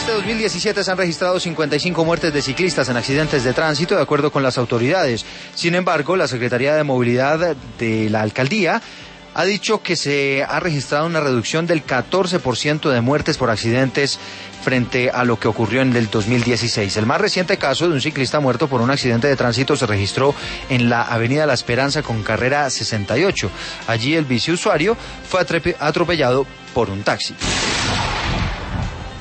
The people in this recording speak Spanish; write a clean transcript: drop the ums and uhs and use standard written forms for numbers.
este 2017 se han registrado 55 muertes de ciclistas en accidentes de tránsito, de acuerdo con las autoridades. Sin embargo, la Secretaría de Movilidad de la Alcaldía ha dicho que se ha registrado una reducción del 14% de muertes por accidentes frente a lo que ocurrió en el 2016. El más reciente caso de un ciclista muerto por un accidente de tránsito se registró en la Avenida La Esperanza con carrera 68. Allí el biciusuario fue atropellado por un taxi.